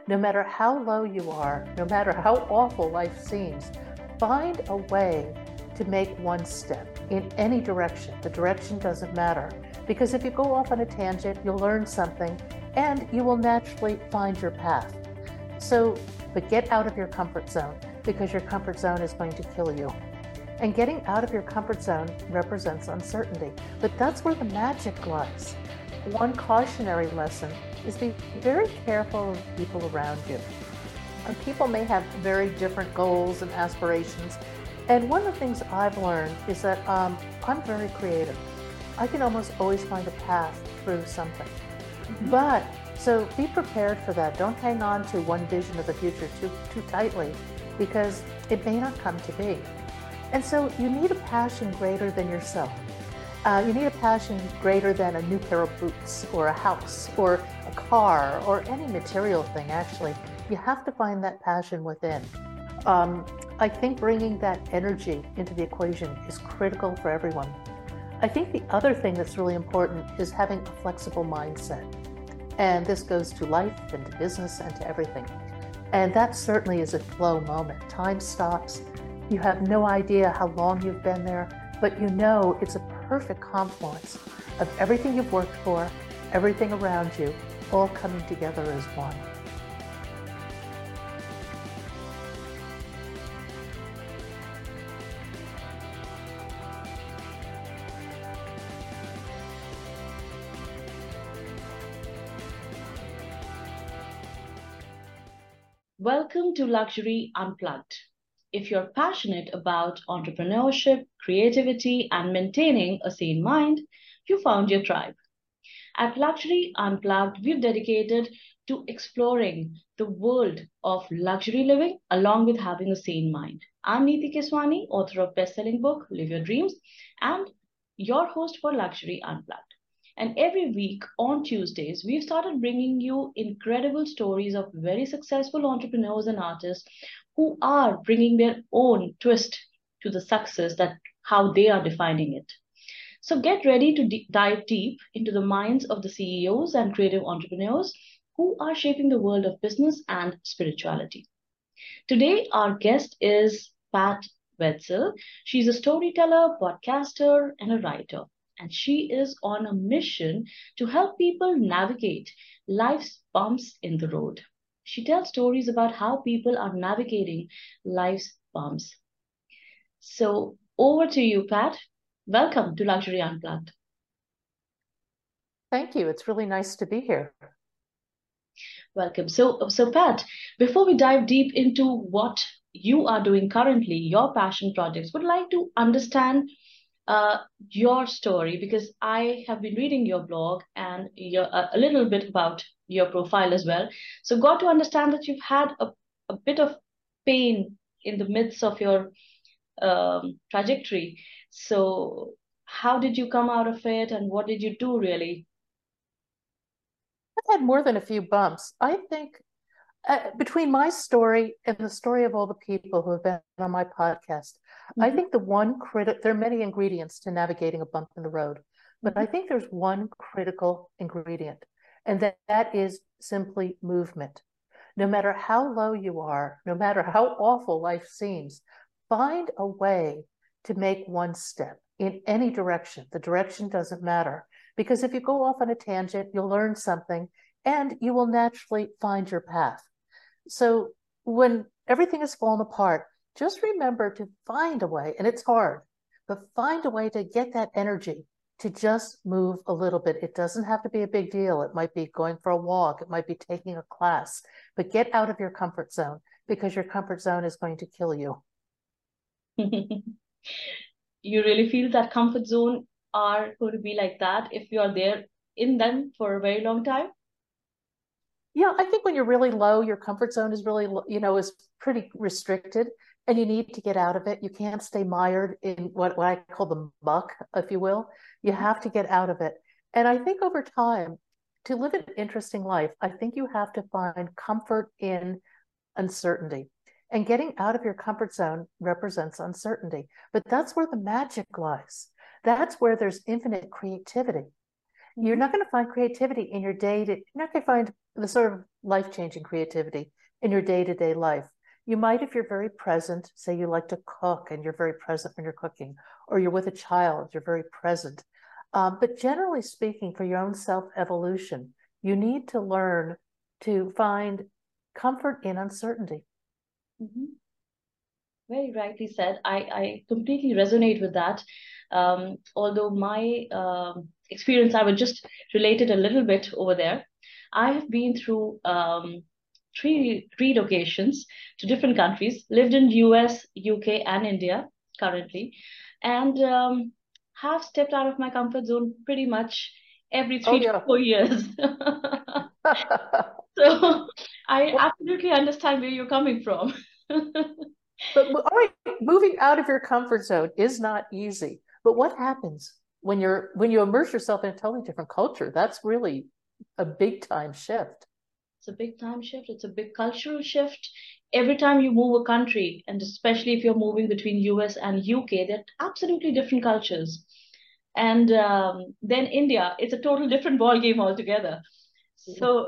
No matter how low you are, no matter how awful life seems, find a way to make one step in any direction. The direction doesn't matter, because if you go off on a tangent, you'll learn something and you will naturally find your path. But get out of your comfort zone, because your comfort zone is going to kill you. And getting out of your comfort zone represents uncertainty, but that's where the magic lies. One cautionary lesson is be very careful of people around you. And people may have very different goals and aspirations. And one of the things I've learned is that I'm very creative. I can almost always find a path through something. But so be prepared for that. Don't hang on to one vision of the future too tightly, because it may not come to be. And so you need a passion greater than yourself. You need a passion greater than a new pair of boots or a house or a car or any material thing, actually. You have to find that passion within. I think bringing that energy into the equation is critical for everyone. I think the other thing that's really important is having a flexible mindset. And this goes to life and to business and to everything. And that certainly is a flow moment. Time stops. You have no idea how long you've been there, but you know it's a perfect confluence of everything you've worked for, everything around you, all coming together as one. Welcome to Luxury Unplugged. If you're passionate about entrepreneurship, creativity, and maintaining a sane mind, you found your tribe. At Luxury Unplugged, we've dedicated to exploring the world of luxury living along with having a sane mind. I'm Neeti Keswani, author of best-selling book Live Your Dreams, and your host for Luxury Unplugged. And every week on Tuesdays, we've started bringing you incredible stories of very successful entrepreneurs and artists who are bringing their own twist to the success that how they are defining it. So get ready to dive deep into the minds of the CEOs and creative entrepreneurs who are shaping the world of business and spirituality. Today, our guest is Pat Wetzel. She's a storyteller, podcaster, and a writer. And she is on a mission to help people navigate life's bumps in the road. She tells stories about how people are navigating life's bumps. So, over to you, Pat. Welcome to Luxury Unplugged. Thank you. It's really nice to be here. Welcome. So Pat, before we dive deep into what you are doing currently, your passion projects, would like to understand your story, because I have been reading your blog and a little bit about your profile as well. So got to understand that you've had a bit of pain in the midst of your trajectory. So how did you come out of it, and what did you do really? I've had more than a few bumps. I think between my story and the story of all the people who have been on my podcast, I Mhm, think there are many ingredients to navigating a bump in the road, but mhm, I think there's one critical ingredient, and that is simply movement. No matter how low you are, no matter how awful life seems, find a way to make one step in any direction. The direction doesn't matter, because if you go off on a tangent, you'll learn something and you will naturally find your path. So when everything has fallen apart, just remember to find a way, and it's hard, but find a way to get that energy to just move a little bit. It doesn't have to be a big deal. It might be going for a walk, it might be taking a class, but get out of your comfort zone, because your comfort zone is going to kill you. mhm. You really feel that comfort zone are going to be like that if you are there in them for a very long time? Yeah, I think when you're really low, your comfort zone is really, is pretty restricted, and you need to get out of it. You can't stay mired in what I call the muck, if you will. You Mhm. have to get out of it. And I think over time, to live an interesting life, I think you have to find comfort in uncertainty. And getting out of your comfort zone represents uncertainty. But that's where the magic lies. That's where there's infinite creativity. You're Mhm. not going to find creativity in your day to, you're not going to find the sort of life-changing creativity in your day-to-day life. You might, if you're very present, say you like to cook and you're very present when you're cooking, or you're with a child, you're very present. But generally speaking, for your own self-evolution, you need to learn to find comfort in uncertainty. Mm-hmm. Very rightly said. I completely resonate with that. Although my experience, I would just relate it a little bit over there. I have been through three locations to different countries, lived in US, UK, and India currently, and have stepped out of my comfort zone pretty much every Oh, three to yeah. 4 years. So I Well, absolutely understand where you're coming from. but all right, moving out of your comfort zone is not easy. But what happens when you immerse yourself in a totally different culture? That's really a big time shift. It's a big time shift. It's a big cultural shift. Every time you move a country, and especially if you're moving between US and UK, they're absolutely different cultures. And then India, it's a total different ball game altogether. So,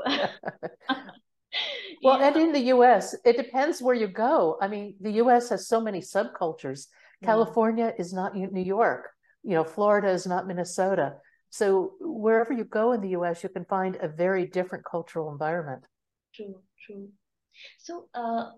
Well, yeah. and in the US, it depends where you go. I mean, the US has so many subcultures. Hmm. California is not New York. Florida is not Minnesota. So wherever you go in the US, you can find a very different cultural environment. True, true. So,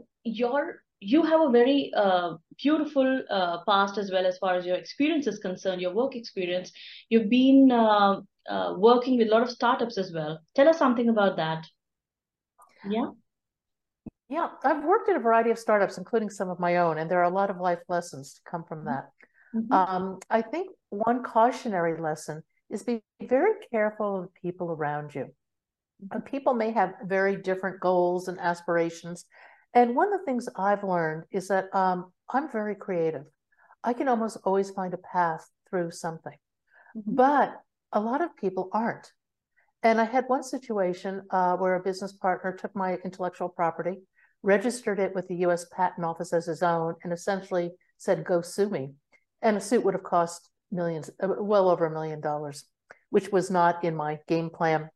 you have a very beautiful past as well as far as your experience is concerned, your work experience. You've been working with a lot of startups as well. Tell us something about that. Yeah. Yeah, I've worked at a variety of startups, including some of my own, and there are a lot of life lessons to come from that. Mm-hmm. I think one cautionary lesson is be very careful of the people around you. People may have very different goals and aspirations. And one of the things I've learned is that I'm very creative. I can almost always find a path through something, Mm-hmm. but a lot of people aren't. And I had one situation where a business partner took my intellectual property, registered it with the US Patent Office as his own, and essentially said, go sue me. And a suit would have cost millions, well over $1 million, which was not in my game plan.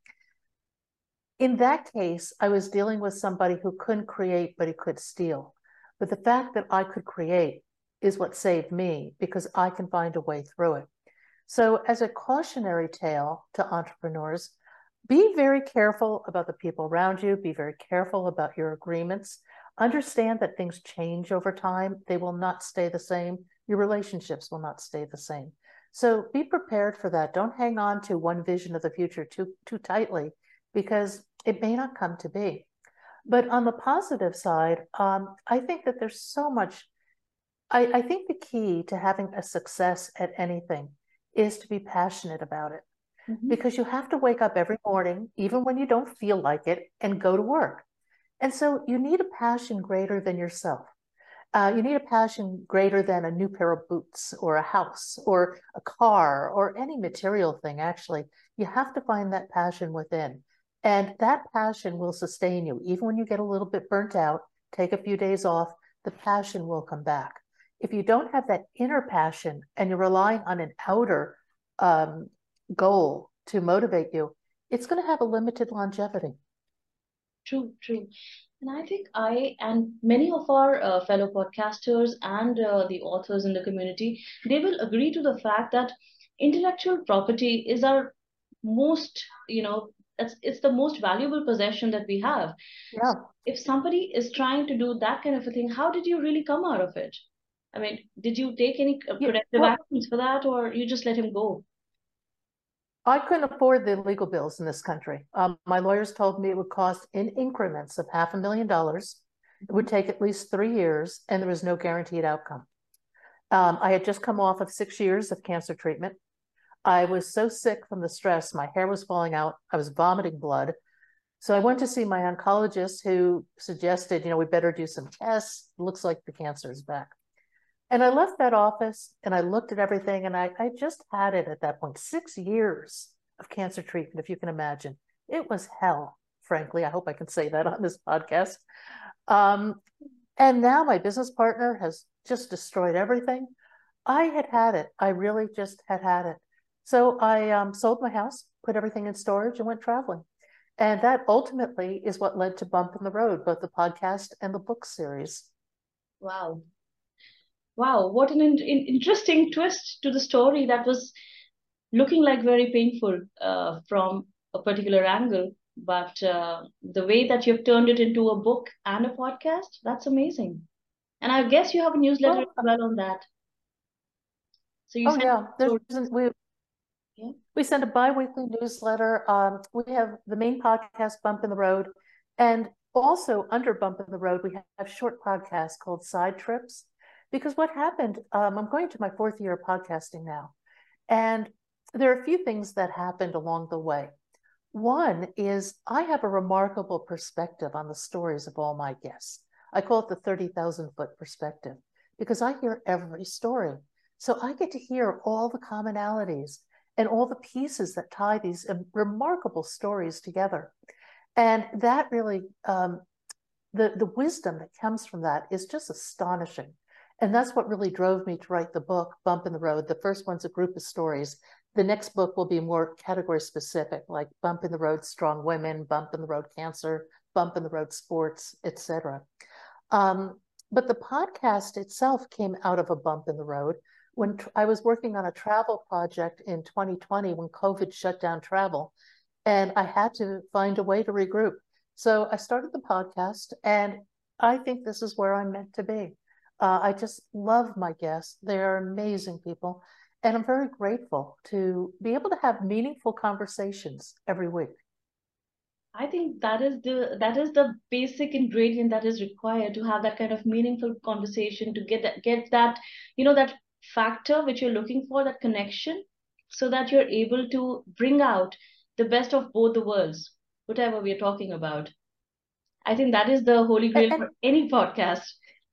In that case, I was dealing with somebody who couldn't create, but he could steal. But the fact that I could create is what saved me because I can find a way through it. So, as a cautionary tale to entrepreneurs, be very careful about the people around you, be very careful about your agreements. Understand that things change over time, they will not stay the same. Your relationships will not stay the same. So, be prepared for that. Don't hang on to one vision of the future too tightly because it may not come to be. But on the positive side, I think that there's so much. I think the key to having a success at anything is to be passionate about it Mm-hmm. because you have to wake up every morning, even when you don't feel like it, and go to work. And so you need a passion greater than yourself. You need a passion greater than a new pair of boots or a house or a car or any material thing, actually. You have to find that passion within. And that passion will sustain you. Even when you get a little bit burnt out, take a few days off, the passion will come back. If you don't have that inner passion and you're relying on an outer um, goal to motivate you, it's going to have a limited longevity. True, true. And I think I and many of our fellow podcasters and the authors in the community, they will agree to the fact that intellectual property is our most, it's the most valuable possession that we have. So Yeah. if somebody is trying to do that kind of a thing, how did you really come out of it? I mean, did you take any Yeah. corrective Well, actions for that, or you just let him go? I couldn't afford the legal bills in this country. My lawyers told me it would cost in increments of $500,000. It would take at least 3 years, and there was no guaranteed outcome. I had just come off of 6 years of cancer treatment. I was so sick from the stress, my hair was falling out, I was vomiting blood. So I went to see my oncologist who suggested, we better do some tests. It looks like the cancer is back. And I left that office and I looked at everything and I just had it at that point. 6 years of cancer treatment, if you can imagine. It was hell, frankly. I hope I can say that on this podcast. Um, and now my business partner has just destroyed everything. I had had it. I really just had had it. So I sold my house, put everything in storage, and went traveling. And that ultimately is what led to Bump in the Road, both the podcast and the book series. Wow. Wow, what an interesting twist to the story that was looking like very painful from a particular angle. But the way that you've turned it into a book and a podcast, that's amazing. And I guess you have a newsletter as Well, well on that. So you oh send yeah, stories. Yeah. we send a bi-weekly newsletter. We have the main podcast, Bump in the Road, and also under Bump in the Road, we have short podcasts called Side Trips. Because what happened, I'm going to my fourth year of podcasting now, and there are a few things that happened along the way. One is I have a remarkable perspective on the stories of all my guests. I call it the 30,000 foot perspective because I hear every story. So I get to hear all the commonalities and all the pieces that tie these remarkable stories together. And that really, the wisdom that comes from that is just astonishing. And that's what really drove me to write the book, Bump in the Road. The first one's a group of stories. The next book will be more category specific, like Bump in the Road Strong Women, Bump in the Road Cancer, Bump in the Road Sports, etc. But the podcast itself came out of a bump in the road. When I was working on a travel project in 2020 when COVID shut down travel, and I had to find a way to regroup. So I started the podcast, and I think this is where I'm meant to be. I just love my guests. They're amazing people. And I'm very grateful to be able to have meaningful conversations every week. I think that is the basic ingredient that is required to have that kind of meaningful conversation, to get that that factor which you're looking for, that connection, so that you're able to bring out the best of both the worlds, whatever we are talking about. I think that is the holy grail And for any podcast.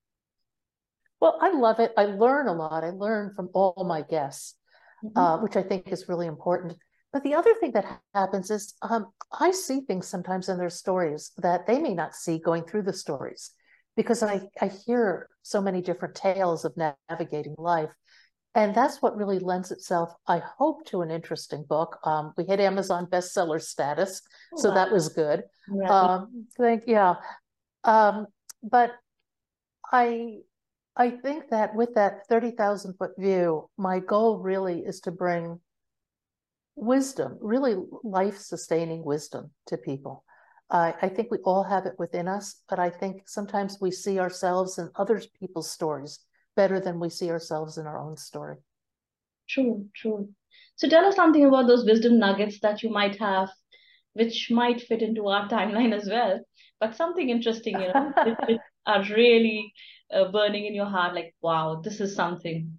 well, I love it. I learn a lot. I learn from all my guests, Mhm. which I think is really important. But the other thing that happens is I see things sometimes in their stories that they may not see going through the stories because I hear so many different tales of navigating life. And that's what really lends itself, I hope, to an interesting book. We hit Amazon bestseller status, Oh, so wow. that was good. Right. Yeah. Um, but I I think that with that 30,000 foot view, my goal really is to bring wisdom, really life sustaining wisdom to people. I think we all have it within us, but I think sometimes we see ourselves in other people's stories better than we see ourselves in our own story. True, true. So tell us something about those wisdom nuggets that you might have, which might fit into our timeline as well, but something interesting, which are really burning in your heart, like, wow, this is something.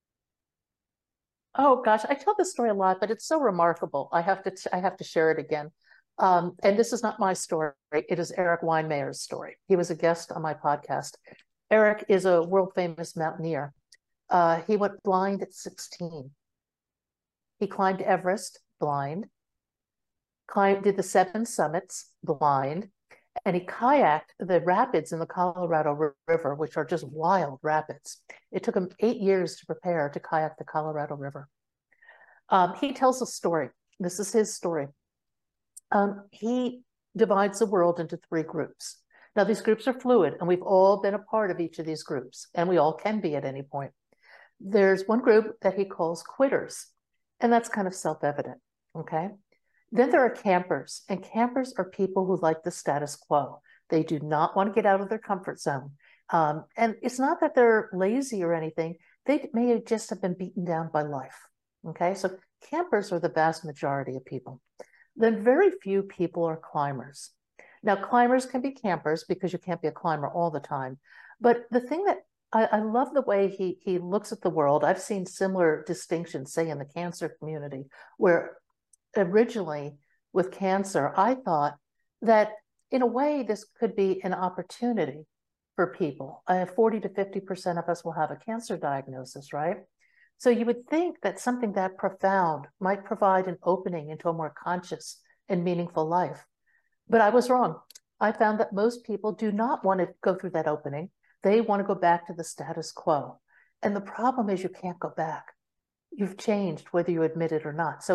Oh gosh, I tell this story a lot, but it's so remarkable. I have to share it again. And this is not my story. It is Eric Weinmayer's story. He was a guest on my podcast. Eric is a world famous mountaineer. He went blind at 16. He climbed Everest blind, did the 7 summits blind, and he kayaked the rapids in the Colorado River, which are just wild rapids. It took him 8 years to prepare to kayak the Colorado River. He tells a story. This is his story. He divides the world into 3 groups. Now, these groups are fluid, and we've all been a part of each of these groups, and we all can be at any point. There's one group that he calls quitters, and that's kind of self-evident, okay? Then there are campers, and campers are people who like the status quo. They do not want to get out of their comfort zone. And it's not that they're lazy or anything. They may have just have been beaten down by life, okay? So campers are the vast majority of people. Then very few people are climbers. Now, climbers can be campers because you can't be a climber all the time. But the thing that I love the way he looks at the world. I've seen similar distinctions, say, in the cancer community, where originally with cancer, I thought that in a way, this could be an opportunity for people. 40 to 50% of us will have a cancer diagnosis, right? So you would think that something that profound might provide an opening into a more conscious and meaningful life. But I was wrong. I found that most people do not want to go through that opening. They want to go back to the status quo. And the problem is you can't go back. You've changed whether you admit it or not. So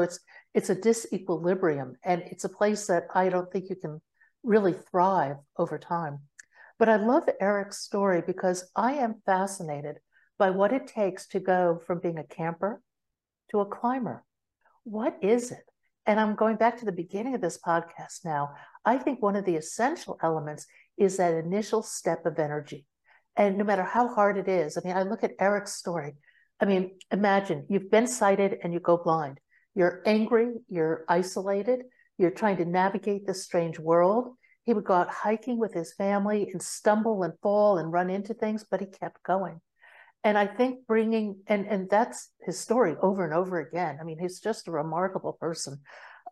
it's a disequilibrium, and it's a place that I don't think you can really thrive over time. But I love Eric's story because I am fascinated by what it takes to go from being a camper to a climber. What is it? And I'm going back to the beginning of this podcast now. I think one of the essential elements is that initial step of energy. And no matter how hard it is, I mean, I look at Eric's story. I mean, imagine you've been sighted and you go blind. You're angry, you're isolated, you're trying to navigate this strange world. He would go out hiking with his family and stumble and fall and run into things, but he kept going. And I think and that's his story over and over again. I mean, he's just a remarkable person.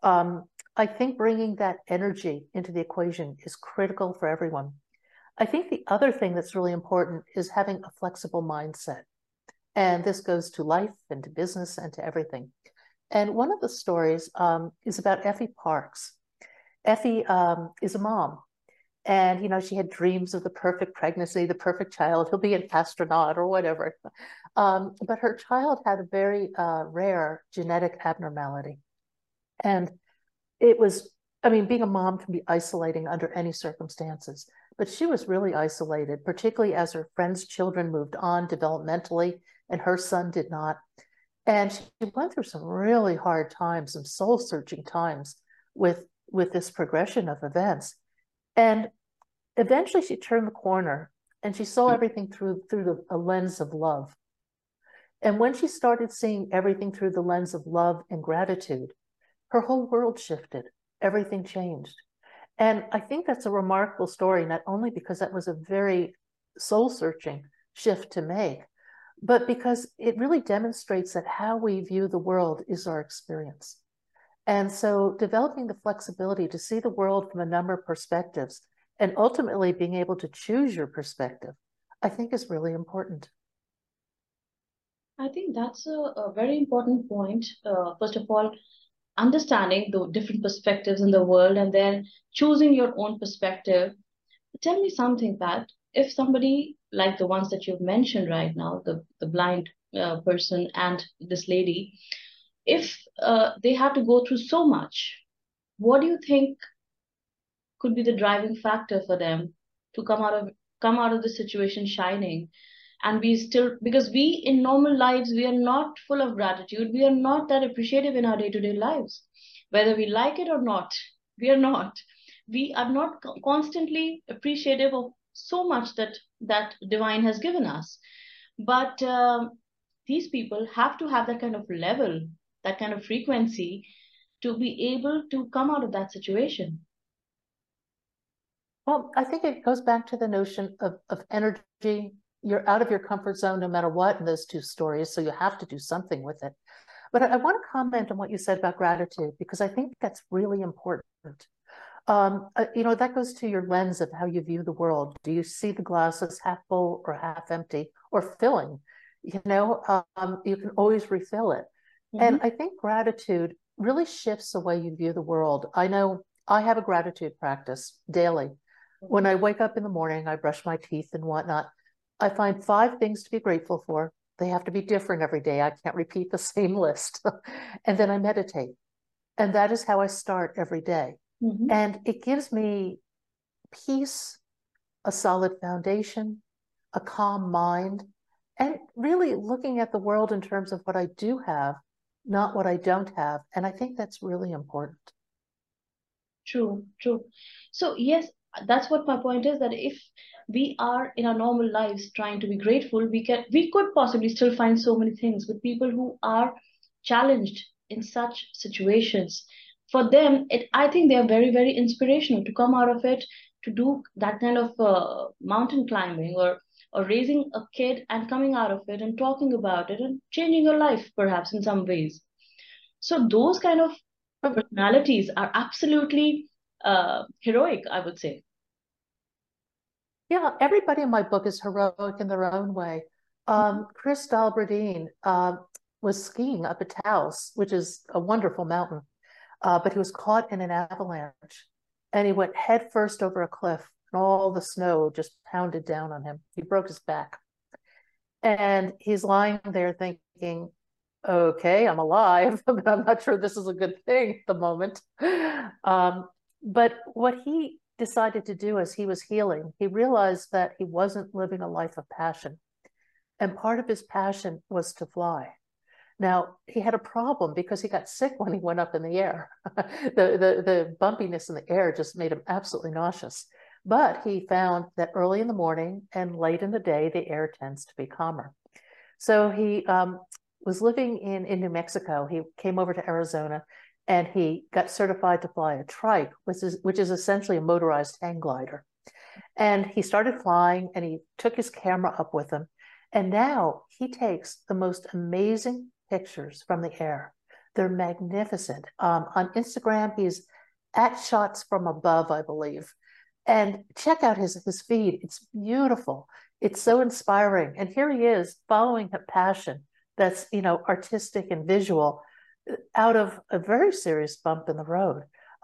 I think bringing that energy into the equation is critical for everyone. I think the other thing that's really important is having a flexible mindset. And this goes to life and to business and to everything. And one of the stories is about Effie Parks. Effie is a mom. And, she had dreams of the perfect pregnancy, the perfect child. He'll be an astronaut or whatever. But her child had a very rare genetic abnormality. And it was, being a mom can be isolating under any circumstances. But she was really isolated, particularly as her friends' children moved on developmentally, and her son did not. And she went through some really hard times, some soul-searching times with this progression of events. And eventually she turned the corner and she saw everything through a lens of love. And when she started seeing everything through the lens of love and gratitude, her whole world shifted. Everything changed. And I think that's a remarkable story, not only because that was a very soul-searching shift to make, but because it really demonstrates that how we view the world is our experience. And so developing the flexibility to see the world from a number of perspectives and ultimately being able to choose your perspective, I think is really important. I think that's a very important point. First of all, understanding the different perspectives in the world and then choosing your own perspective. Tell me something, Pat. If somebody like the ones that you've mentioned right now, the blind person and this lady, if they have to go through so much, what do you think could be the driving factor for them to come out of the situation shining? And we still, because we in normal lives, we are not full of gratitude, we are not that appreciative in our day-to-day lives, whether we like it or not. We are not constantly appreciative of so much that divine has given us. But these people have to have that kind of level, that kind of frequency, to be able to come out of that situation. Well, I think it goes back to the notion of energy. You're out of your comfort zone no matter what in those two stories, so you have to do something with it. But I want to comment on what you said about gratitude, because I think that's really important. That goes to your lens of how you view the world. Do you see the glass as half full or half empty or filling? You can always refill it. Mm-hmm. And I think gratitude really shifts the way you view the world. I know I have a gratitude practice daily. When I wake up in the morning, I brush my teeth and whatnot. I find 5 things to be grateful for. They have to be different every day. I can't repeat the same list. And then I meditate. And that is how I start every day. Mm-hmm. And it gives me peace, a solid foundation, a calm mind, and really looking at the world in terms of what I do have, not what I don't have. And I think that's really important. True. So yes, that's what my point is, that if we are in our normal lives trying to be grateful, we could possibly still find so many things. With people who are challenged in such situations, for them, I think they are very, very inspirational to come out of it, to do that kind of mountain climbing or raising a kid and coming out of it and talking about it and changing your life perhaps in some ways. So those kind of personalities are absolutely heroic, I would say. Yeah, everybody in my book is heroic in their own way. Chris Dalberdine was skiing up at Taos, which is a wonderful mountain, but he was caught in an avalanche, and he went head first over a cliff, and all the snow just pounded down on him. He broke his back, and he's lying there thinking, okay, I'm alive, but I'm not sure this is a good thing at the moment. Um, but what he decided to do as he was healing, he realized that he wasn't living a life of passion. And part of his passion was to fly. Now, he had a problem because he got sick when he went up in the air. The bumpiness in the air just made him absolutely nauseous. But he found that early in the morning and late in the day, the air tends to be calmer. So he was living in New Mexico. He came over to Arizona and he got certified to fly a trike, which is essentially a motorized hang glider. And he started flying and he took his camera up with him. And now he takes the most amazing pictures from the air. They're magnificent. On Instagram, he's at shots from above, I believe. And check out his feed. It's beautiful. It's so inspiring. And here he is following a passion that's, artistic and visual out of a very serious bump in the road.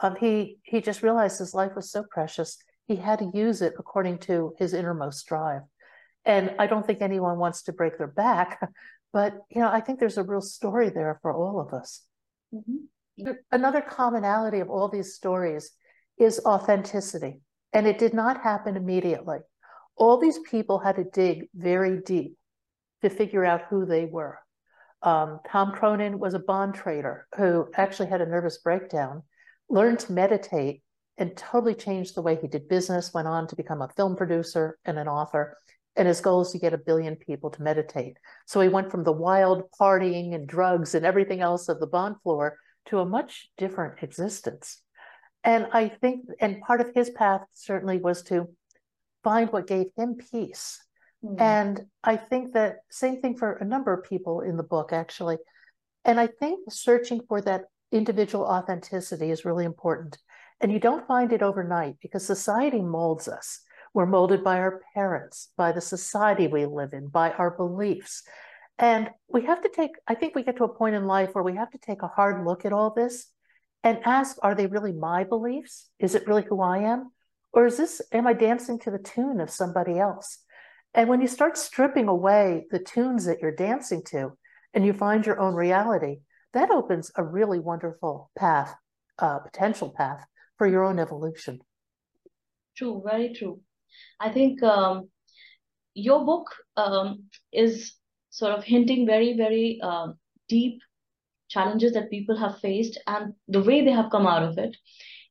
He just realized his life was so precious. He had to use it according to his innermost drive. And I don't think anyone wants to break their back, but I think there's a real story there for all of us. Mm-hmm. Another commonality of all these stories is authenticity, and it did not happen immediately. All these people had to dig very deep to figure out who they were. Tom Cronin was a bond trader who actually had a nervous breakdown, learned to meditate, and totally changed the way he did business, went on to become a film producer and an author. And his goal is to get 1 billion people to meditate. So he went from the wild partying and drugs and everything else of the bond floor to a much different existence. And I think, and part of his path certainly was to find what gave him peace. And I think that same thing for a number of people in the book, actually. And I think searching for that individual authenticity is really important. And you don't find it overnight because society molds us. We're molded by our parents, by the society we live in, by our beliefs. And we have to I think we get to a point in life where we have to take a hard look at all this and ask, are they really my beliefs? Is it really who I am? Or am I dancing to the tune of somebody else? And when you start stripping away the tunes that you're dancing to and you find your own reality, that opens a really wonderful path, potential path for your own evolution. True, very true. I think your book is sort of hinting very, very deep challenges that people have faced and the way they have come out of it.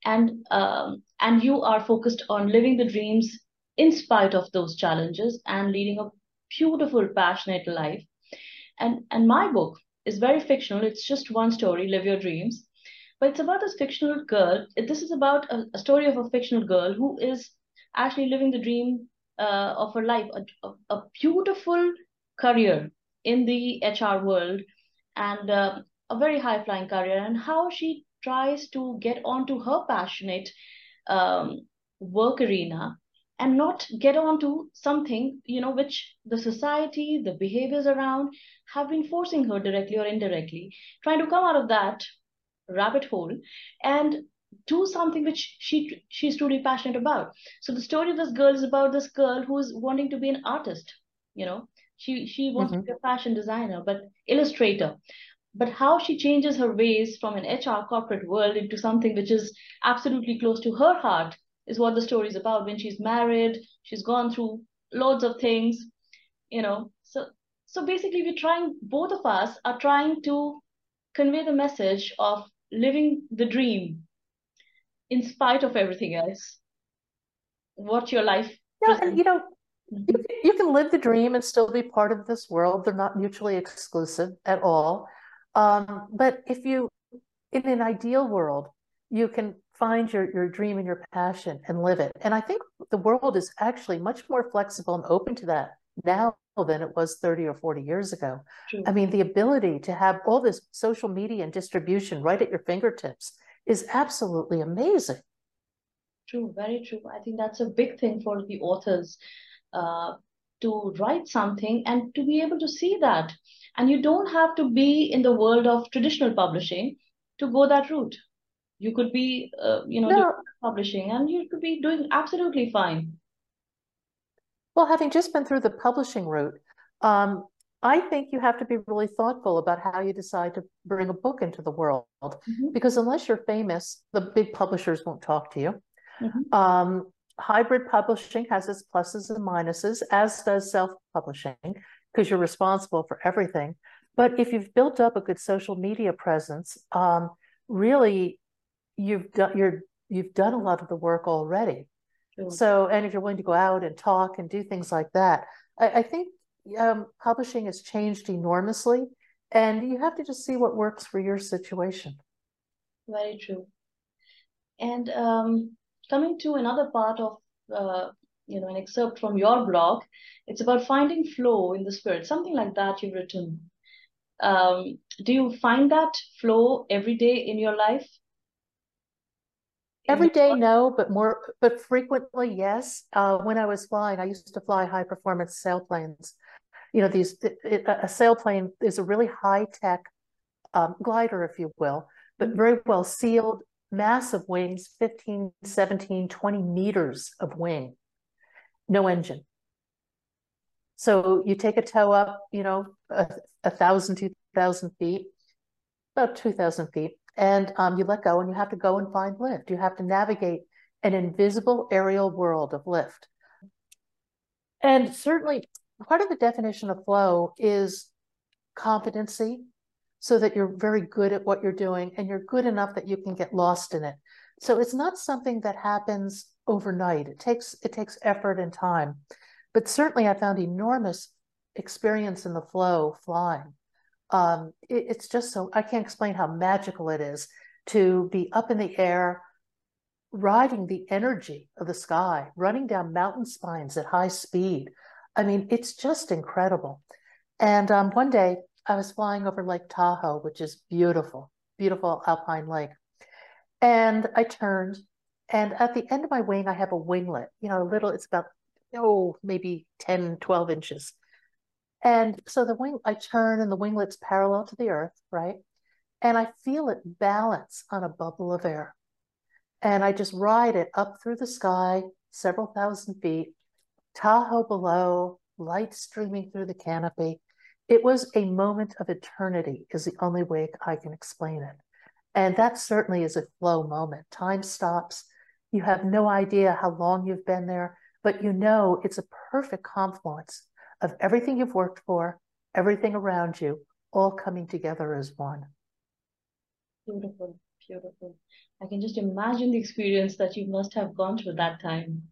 And you are focused on living the dreams in spite of those challenges and leading a beautiful, passionate life. And my book is very fictional. It's just one story, Live Your Dreams. But it's about this fictional girl. This is about a story of a fictional girl who is actually living the dream of her life, a beautiful career in the HR world, and a very high flying career, and how she tries to get onto her passionate um, work arena and not get onto something, which the society, the behaviors around have been forcing her directly or indirectly, trying to come out of that rabbit hole and do something which she's truly passionate about. So the story of this girl is about this girl who's wanting to be an artist. She wants to be a fashion designer, but illustrator. But how she changes her ways from an HR corporate world into something which is absolutely close to her heart is what the story is about. When she's married, she's gone through loads of things, So basically, both of us are trying to convey the message of living the dream in spite of everything else. What your life Yeah, and Mhm. you can live the dream and still be part of this world. They're not mutually exclusive at all. But if you, in an ideal world, you can find your dream and your passion and live it. And I think the world is actually much more flexible and open to that now than it was 30 or 40 years ago. True. I mean, the ability to have all this social media and distribution right at your fingertips is absolutely amazing. True, very true. I think that's a big thing for the authors to write something and to be able to see that. And you don't have to be in the world of traditional publishing to go that route. You could be, doing No, publishing and you could be doing absolutely fine. well, having just been through the publishing route, um, I think you have to be really thoughtful about how you decide to bring a book into the world, Mm-hmm. because unless you're famous, the big publishers won't talk to you. Mm-hmm. Hybrid publishing has its pluses and minuses, as does self-publishing, because you're responsible for everything. But if you've built up a good social media presence, really you've done a lot of the work already. True. So, and if you're willing to go out and talk and do things like that, I think publishing has changed enormously, and you have to just see what works for your situation. Very true. And coming to another part of an excerpt from your blog, it's about finding flow in the spirit, something like that you've written. Do you find that flow every day in your life? In Every your day, work? no, but frequently, yes. When I was flying, I used to fly high performance sailplanes. You know, a sailplane is a really high tech glider, if you will, but Mhm. very well sealed, massive wings, 15, 17, 20 meters of wing, no engine. So you take a tow up, a thousand, 2,000 feet, about 2,000 feet, and you let go, and you have to go and find lift. You have to navigate an invisible aerial world of lift. And certainly part of the definition of flow is competency, so that you're very good at what you're doing and you're good enough that you can get lost in it. So it's not something that happens overnight. It takes effort and time. But certainly I found enormous experience in the flow flying. It's just so, I can't explain how magical it is to be up in the air, riding the energy of the sky, running down mountain spines at high speed. I mean, it's just incredible. And one day I was flying over Lake Tahoe, which is beautiful, beautiful alpine lake. And I turned, and at the end of my wing, I have a winglet, it's about, maybe 10, 12 inches. And so I turn and the winglet's parallel to the earth, right? And I feel it balance on a bubble of air. And I just ride it up through the sky, several thousand feet, Tahoe below, light streaming through the canopy. It was a moment of eternity, is the only way I can explain it. And that certainly is a flow moment. Time stops. You have no idea how long you've been there, but you know it's a perfect confluence of everything you've worked for, everything around you, all coming together as one. Beautiful, beautiful. I can just imagine the experience that you must have gone through that time.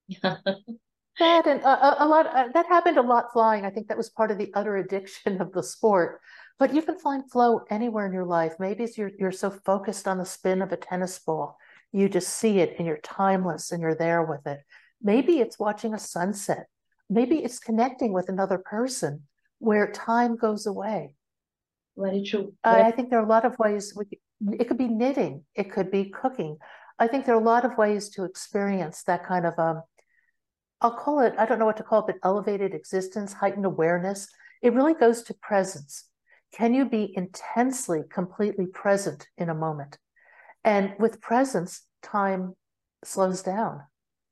That and a lot that happened a lot flying. I think that was part of the utter addiction of the sport. But you can find flow anywhere in your life. Maybe it's you're so focused on the spin of a tennis ball, you just see it and you're timeless and you're there with it. Maybe it's watching a sunset. Maybe it's connecting with another person where time goes away. Very true. I think there are a lot of ways. It could be knitting. It could be cooking. I think there are a lot of ways to experience that kind of I'll call it, I don't know what to call it, but elevated existence, heightened awareness. It really goes to presence. Can you be intensely, completely present in a moment? And with presence, time slows down.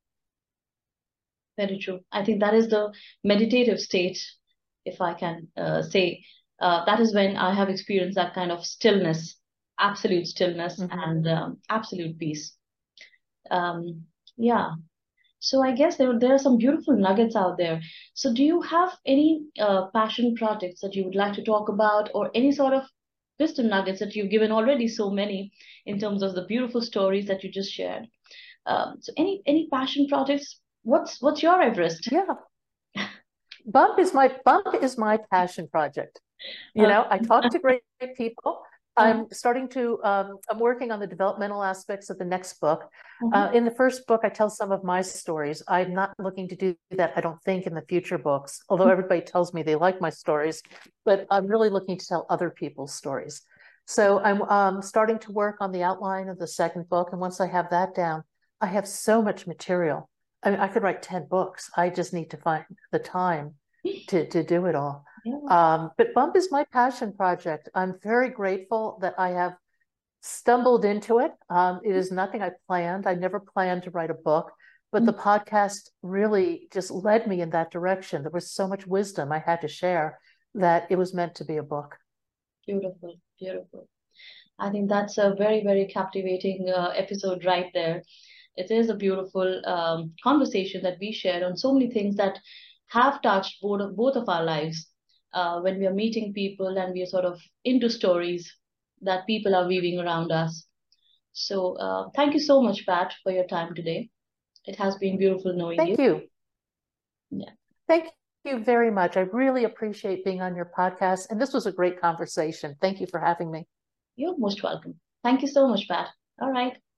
Very true. I think that is the meditative state, if I can say. That is when I have experienced that kind of stillness, absolute stillness, Mm-hmm. and absolute peace. Um, yeah. So I guess there are some beautiful nuggets out there. So do you have any passion projects that you would like to talk about, or any sort of wisdom nuggets that you've given already so many in terms of the beautiful stories that you just shared? So any passion projects? What's your Everest? Yeah. Bump is my passion project. Uh, I talk to great people. uh, I'm working on the developmental aspects of the next book. mhm. In the first book, I tell some of my stories. I'm not looking to do that, I don't think, in the future books, although everybody tells me they like my stories, but I'm really looking to tell other people's stories. So I'm starting to work on the outline of the second book. And once I have that down, I have so much material. I mean, I could write 10 books. I just need to find the time to do it all. Yeah. But Bump is my passion project. I'm very grateful that I have stumbled into it. It is nothing I planned. I never planned to write a book, but the podcast really just led me in that direction. There was so much wisdom I had to share. that it was meant to be a book. Beautiful, beautiful. I think that's a very, very captivating episode right there. It is a beautiful conversation that we shared on so many things that have touched both of our lives when we are meeting people and we are sort of into stories that people are weaving around us. So thank you so much, Pat, for your time today. It has been beautiful knowing you. Thank you. Yeah, Thank you very much. I really appreciate being on your podcast, and this was a great conversation. Thank you for having me. you're most welcome. Thank you so much, Pat. All right.